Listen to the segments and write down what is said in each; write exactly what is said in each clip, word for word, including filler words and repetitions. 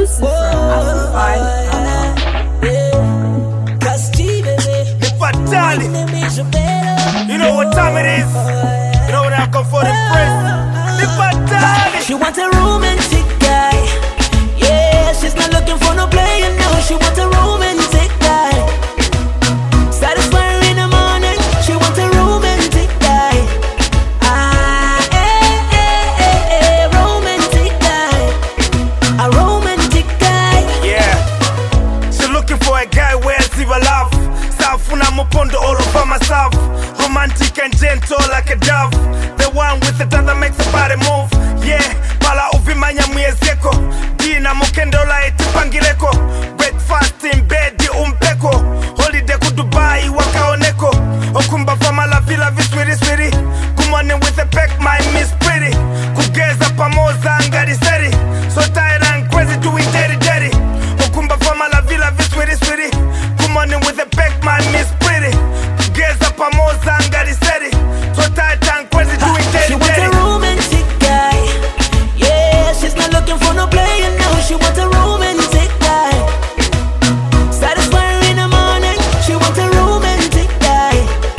exclusive from Amplified. You know what time it is. You know when I come for the press. She wants a romantic guy. Yeah, she's not looking for no player, no. She wants a romantic guy. Satisfy her in the morning. She wants a romantic guy. Ah, eh, eh, eh, eh, romantic guy. A romantic guy. Yeah, she looking for a guy where she will love. Safuna mupondo all over myself. Romantic and gentle like a dove. The one with the tongue that makes the body move. Yeah, pala uvimanya mwezeko. Dina mukendola etipangileko. Breakfast in bed di umpeko. Holiday ku Dubai wakaoneko. Okumba fama la villa viswiri swiri. Good morning with a peck, my miss pretty. Kugeza pamoza ngari seri. So tired and crazy doing dirty dirty. Okumba fama la villa viswiri swiri. Good morning with a peck, my miss pretty. Kugeza pamoza ngari seri. So tired and crazy doing dirty dirty. She wants a romantic guy. Yeah, she's not looking for no player, no. She wants a romantic guy. Satisfy her in the morning. She wants a romantic guy.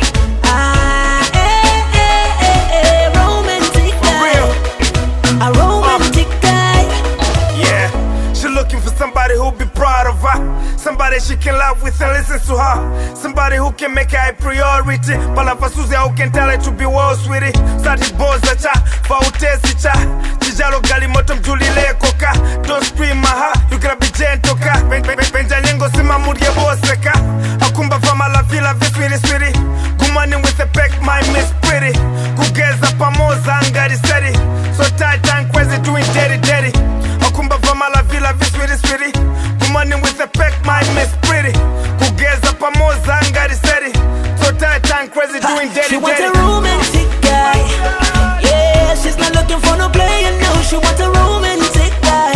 Ah, eh, eh, eh, eh, romantic guy. A romantic guy. Yeah, she looking for somebody who'll be proud of her. Somebody she can love with and listen to her. Somebody who can make her a priority. Palafasuzi who can tell her to be well, sweetie. Sati boza cha, fautesi cha. Chijalo gali moto mjulile koka. Don't scream maha, you gotta be gentle ka. Benja nyengo sima muri ya boseka. Akumba fama la vila viswiri swiri. Good morning with a peck, my miss pretty. Kugeza pamoza ngari seri. So tight and crazy doing dirty dirty. Akumba fama la vila viswiri swiri. Good morning with a peck, my miss pretty. Kugeza pamoza ngari seri. So tight and crazy doing dirty dirty. She wants a romantic guy. Yeah, she's not looking for no player, no. She wants a romantic guy.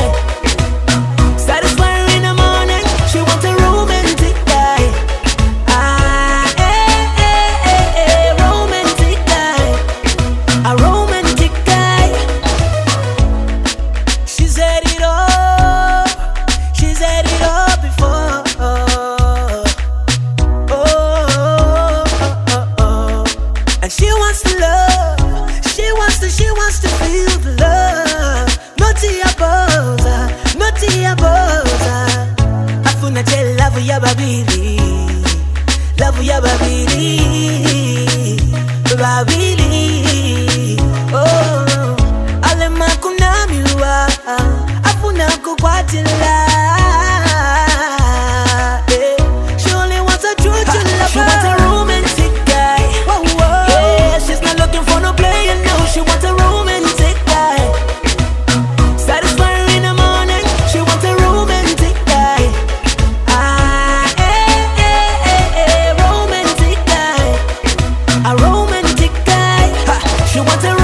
Satisfy her in the morning. She wants a romantic guy. Ah, eh, eh, eh, eh, romantic guy. A romantic guy. She's had it all. She's had it all before. Oh, oh, oh, oh. And she wants to love. She wants to, she wants to feel the love. Noti ya boza, noti ya boza. Afuna che love ya babili. Love ya babili. Babili. Oh, ale makuna miwa. Afuna kukwatila. Eh, she only wants a true true lover. She wants a romantic guy. Whoa, whoa. Yeah, she's not looking for no player, no. She wants a romantic guy. Satisfy her in the morning. She wants a romantic guy. Ah, eh, eh, eh, eh, romantic guy. A romantic guy. Ha, she wants a